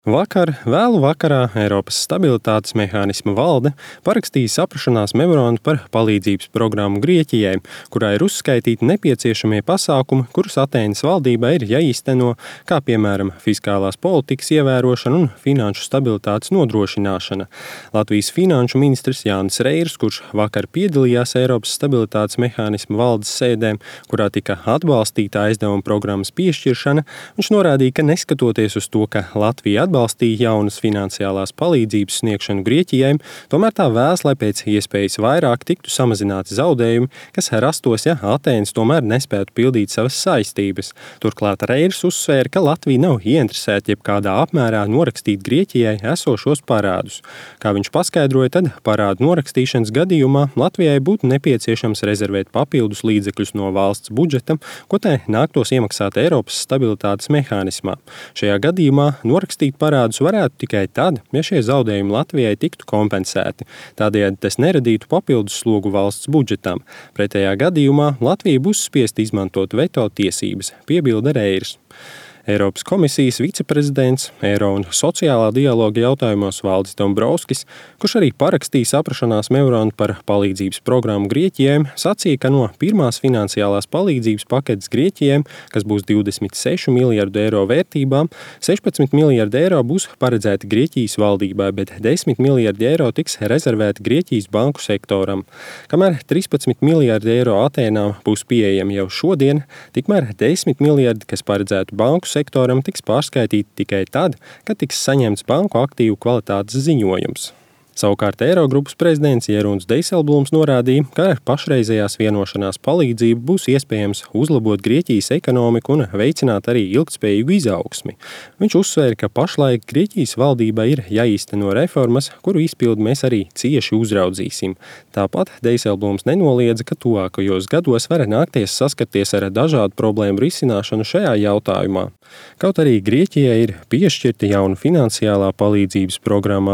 Vakar, vēlu vakarā, Eiropas stabilitātes mehānisma valde parakstīja saprašanās memorandu par palīdzības programmu Grieķijai, kurā ir uzskaitīti nepieciešamie pasākumi, kurus Atēnas valdībai ir jāīsteno, kā piemēram fiskālās politikas ievērošana un finanšu stabilitātes nodrošināšana. Latvijas finanšu ministrs Jānis Reirs, kurš vakar piedalījās Eiropas stabilitātes mehānisma valdes sēdē, kurā tika atbalstīta aizdevuma programmas piešķiršana, viņš norādīja, ka neskatoties uz to, ka Latvija atbalstīja jaunas finansiālās palīdzības sniegšanu Grieķijai, tomēr tā vēlas, lai pēc iespējas vairāk tiktu samazināti zaudējumi, kas rastos, ja Atēnas tomēr nespētu pildīt savas saistības. Turklāt Reirs uzsvēra, ka Latvija nav ieinteresēta jebkādā apmērā norakstīt Grieķijai esošos parādus. Kā viņš paskaidroja, tad parādu norakstīšanas gadījumā Latvijai būtu nepieciešams rezervēt papildus līdzekļus no valsts budžeta, ko tai nāktos iemaksāt Eiropas stabilitātes mehānismā. Šajā gadījumā norakstīt parādus varētu tikai tad, ja šie zaudējumi Latvijai tiktu kompensēti. Tādējādi tas neradītu papildus slogu valsts budžetam. Pretējā gadījumā Latvija būs spiest izmantot veto tiesības, piebilda Reirs. Eiropas komisijas viceprezidents, eiro un sociālā dialoga jautājumos Valdis Dombrovskis, kurš arī parakstīja saprašanās memorandu par palīdzības programmu Grieķijai, sacīja, ka no pirmās finansiālās palīdzības paketes Grieķijai, kas būs 26 miljardu eiro vērtībā, 16 miljardi eiro būs paredzēti Grieķijas valdībai, bet 10 miljardi eiro tiks rezervēti Grieķijas banku sektoram. Kamēr 13 miljardi eiro Atēnām būs pieejami jau šodien, tikmēr 10 miljardi, kas paredzētu banku sektoram, tiks pārskaitīti tikai tad, kad tiks saņemts banku aktīvu kvalitātes ziņojums. Savukārt Eirogrupas prezidents Jeroens Dijsselbloems norādīja, ka ar pašreizējās vienošanās palīdzību būs iespējams uzlabot Grieķijas ekonomiku un veicināt arī ilgtspējīgu izaugsmi. Viņš uzsvēra, ka pašlaik Grieķijas valdībai ir jāīsteno reformas, kuru izpildi mēs arī cieši uzraudzīsim. Tāpat Dijsselbloems nenoliedza, ka tuvākajos gados var nākties saskarties ar dažādu problēmu risināšanu šajā jautājumā. Kaut arī Grieķijai ir piešķirta jauna finansiālā palīdzības programma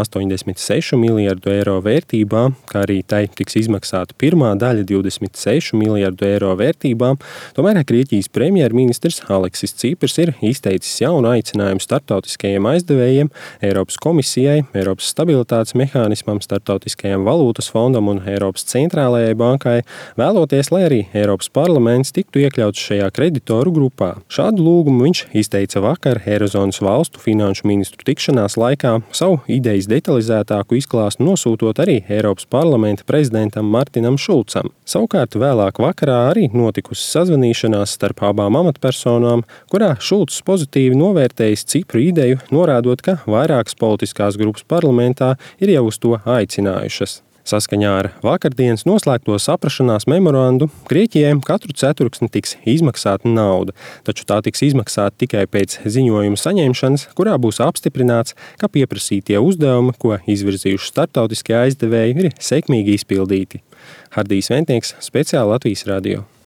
86 miljardu eiro vērtībā, kā arī tai tiks izmaksāta pirmā daļa 26 miljardu eiro vērtībā, tomēr Grieķijas premjerministrs Aleksis Tsipras ir izteicis jaunu aicinājumu starptautiskajiem aizdevējiem, Eiropas komisijai, Eiropas stabilitātes mehānismam, Starptautiskajam valūtas fondam un Eiropas centrālajai bankai, vēloties, lai arī Eiropas parlaments tiktu iekļauts šajā kreditoru grupā. Šādu lūgumu viņš izteica vakar Eirozonas valstu finanšu ministru tikšanās laikā, savu idejas detalizētāku izklāstu nosūtot arī Eiropas parlamenta prezidentam Martinam Šulcam. Savukārt vēlāk vakarā arī notikusi sazvanīšanās starp abām amatpersonām, kurā Šulcs pozitīvi novērtējis Cipru ideju, norādot, ka vairākas politiskās grupas parlamentā ir jau uz to aicinājušas. Saskaņā ar vakardienas noslēgto saprašanās memorandu Grieķijai katru ceturksni tiks izmaksāta nauda, taču tā tiks izmaksāta tikai pēc ziņojuma saņemšanas, kurā būs apstiprināts, ka pieprasītie uzdevumi, ko izvirzījuši starptautiskie aizdevēji, ir sekmīgi izpildīti. Hardijs Ventnieks, speciāli Latvijas radio.